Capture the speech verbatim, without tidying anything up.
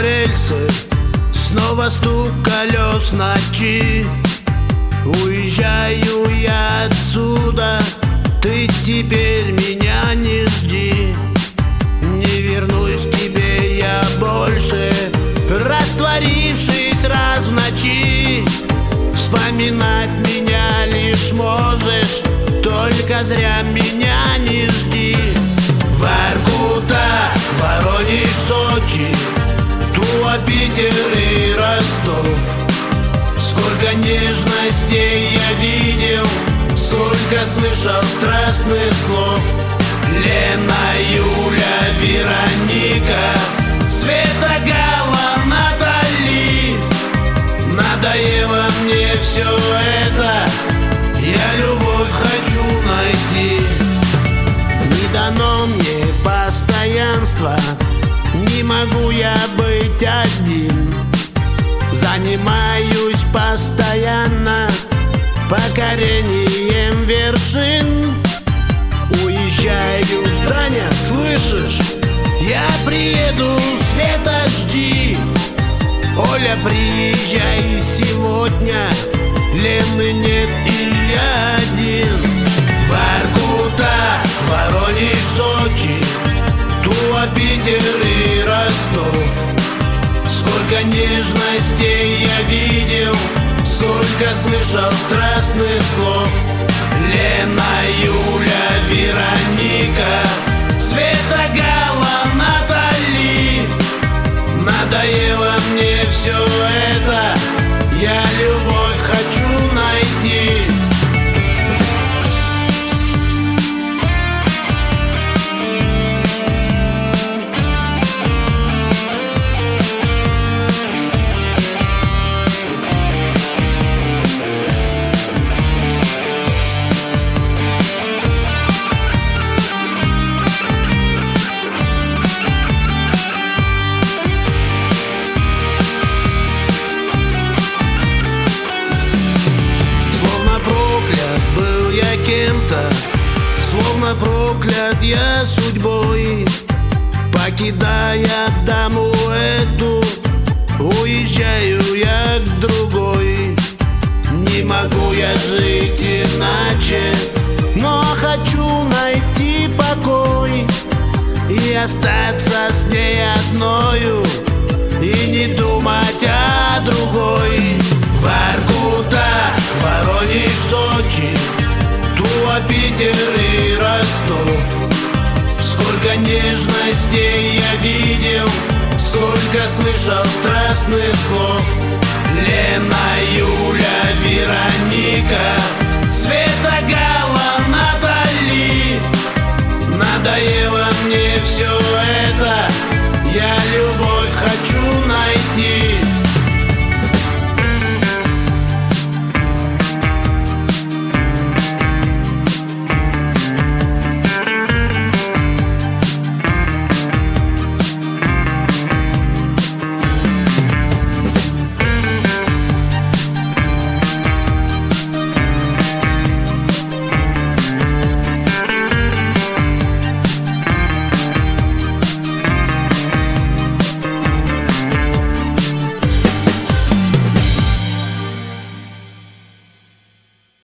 рельсы, снова стук колес в ночи. Уезжаю я отсюда, ты теперь меня не жди. Не вернусь к тебе я больше, растворившись раз в ночи. Вспоминать меня лишь можешь, только зря меня не жди. Воркута, Воронеж, Сочи, Тула, Питер и Ростов. Сколько нежностей я видел, сколько слышал страстных слов. Лена, Юля, Вероника, Света, Гала, Натали. Надоело мне все это, я любовь хочу найти. Не дано мне постоянства, не могу я быть один. Занимаюсь постоянно покорением вершин. Уезжаю, Таня, слышишь? Я приеду, Света, жди. Оля, приезжай сегодня, Лены нет и я один. Воркута, Воронеж, Сочи, Тула, Питер и Ростов. Сколько нежностей я видел, сколько слышал страстных слов. Лена, Юля, Вероника, Света, Гала, Натали. Надоело мне все это, я любовь хочу найти. Кем-то, словно проклят я судьбой, покидая даму эту, уезжаю я к другой. Не могу я жить иначе, но хочу найти покой и остаться с ней одною, и не думать о другой. Воркута, Воронеж, Сочи, Тула, Питер и Ростов. Сколько нежностей я видел, сколько слышал страстных слов. Лена, Юля, Вероника, Света, Гала, Натали. Надоело